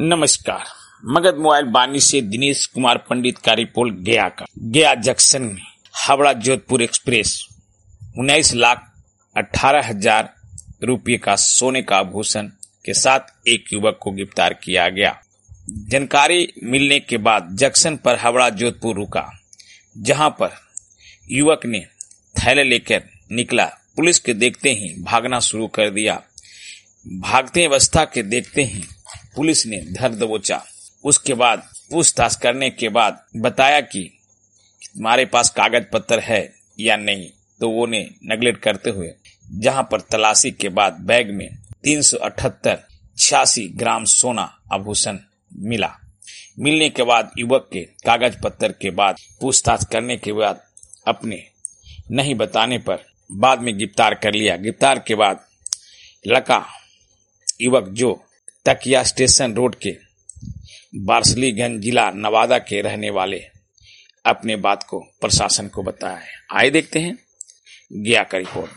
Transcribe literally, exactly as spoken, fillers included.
नमस्कार। मगध मोबाइल बानी से दिनेश कुमार पंडित का रिपोर्ट गया का गया जंक्शन में हावड़ा जोधपुर एक्सप्रेस उन्नीस लाख अठारह हजार रुपये का सोने का आभूषण के साथ एक युवक को गिरफ्तार किया गया। जानकारी मिलने के बाद जंक्शन पर हावड़ा जोधपुर रुका, जहां पर युवक ने थैले लेकर निकला। पुलिस के देखते ही भागना शुरू कर दिया। भागते अवस्था के देखते ही पुलिस ने धर दबोचा। उसके बाद पूछताछ करने के बाद बताया कि तुम्हारे पास कागज पत्र है या नहीं, तो वो ने नेगलेक्ट करते हुए जहां पर तलाशी के बाद बैग में तीन सौ अठहत्तर छियासी ग्राम सोना आभूषण मिला। मिलने के बाद युवक के कागज पत्र के बाद पूछताछ करने के बाद अपने नहीं बताने पर बाद में गिरफ्तार कर लिया। गिरफ्तार के बाद लड़का युवक जो तकिया स्टेशन रोड के बार्सलीगंज जिला नवादा के रहने वाले अपने बात को प्रशासन को बताया है। आए देखते हैं गया का रिपोर्ट।